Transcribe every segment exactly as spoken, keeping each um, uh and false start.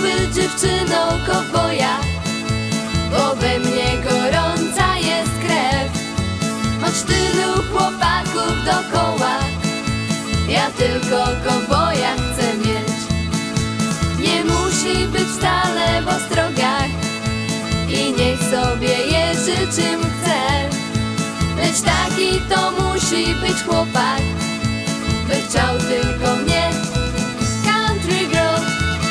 być dziewczyną kowboja, bo we mnie gorąca jest krew. Choć tylu chłopaków dokoła, ja tylko kowboja chcę mieć. Nie musi być wcale w ostrogach i niech sobie jeży czym chce, lecz taki to musi być chłopak, by chciał tylko mnie. Country girl.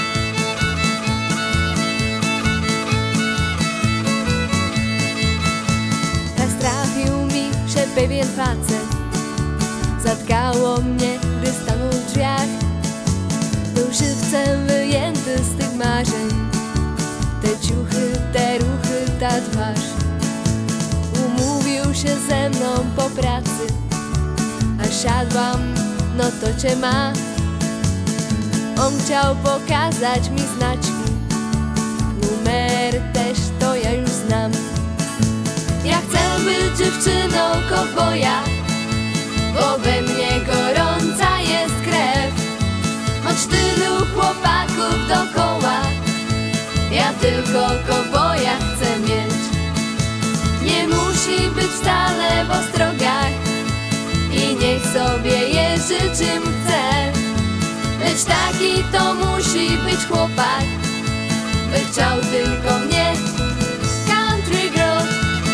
Tak trafił mi się pewien facet, zatkało mnie, gdy stanął w drzwiach. Był żywcem wyjęty z tych marzeń, te ciuchy, te ruchy, ta twarz. Umówił się ze mną po pracy, a siadłam, no to cię ma. On chciał pokazać mi znaczki, numer też to ja już znam. Ja chcę być dziewczyną kowboja, bo we mnie gorąca jest krew. Choć tylu chłopaków dokoła, ja tylko kowboja chcę mieć. Nie musi być wcale w ostrogach i niech sobie jeży czym chce, lecz taki to musi być chłopak, by chciał tylko mnie. Country girl.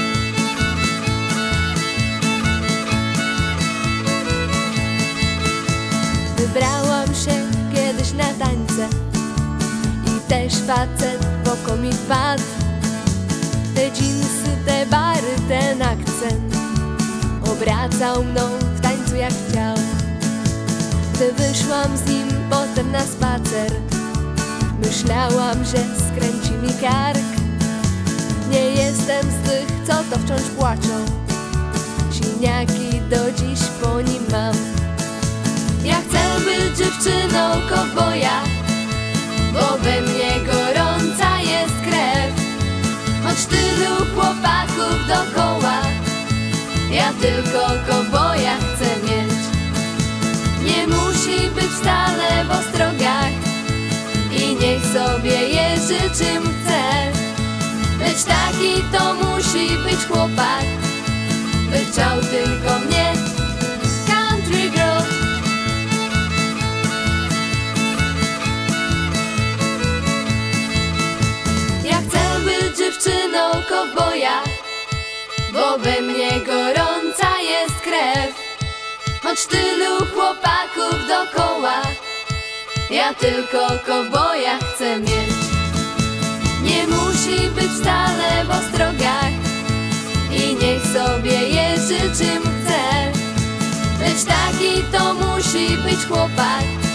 Wybrałam się kiedyś na tańce i też facet w oko mi wpadł. Te dżinsy, te bary, ten akcent obracał mną w tańcu jak chciał. Gdy wyszłam z nim potem na spacer, myślałam, że skręci mi kark. Nie jestem z tych, co to wciąż płaczą, siniaki do dziś po nim mam. Ja chcę być dziewczyną kowboja, bo we mnie gorąca jest krew. Choć tylu chłopaków dokoła, ja tylko kowboja chcę mieć. Nie musi być wcale w ostrogach i niech sobie jeży czym chce, lecz taki to musi być chłopak, by chciał tylko mnie. Country girl. Ja chcę być dziewczyną kowboja, bo we mnie gorąca jest krew. Choć tylu chłopaków dokoła, ja tylko kowboja chcę mieć. Nie musi być wcale w ostrogach i niech sobie jeży czym chce, lecz taki to musi być chłopak,